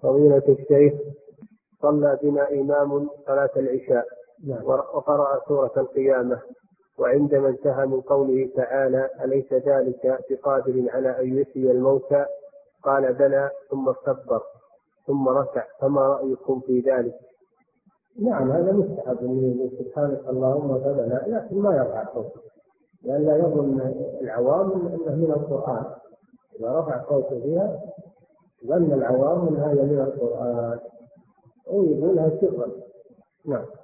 فضيلة الشيخ، صلى بنا إمام صلاة العشاء نعم. وقرأ سورة القيامة، وعندما انتهى من قوله تعالى أليس ذلك بقادر على أن يحيي الموتى قال بلى ثم استكبر ثم ركع، فما رأيكم في ذلك؟ نعم، هذا مستحب من سبحانك اللهم وبحمدك، لكن ما يرفع صوته، لأن لا يظن العوام أنه من القرآن. إذا رفع صوته فيها ظن العوام أن هذا من القرآن ويقولها سرا. نعم.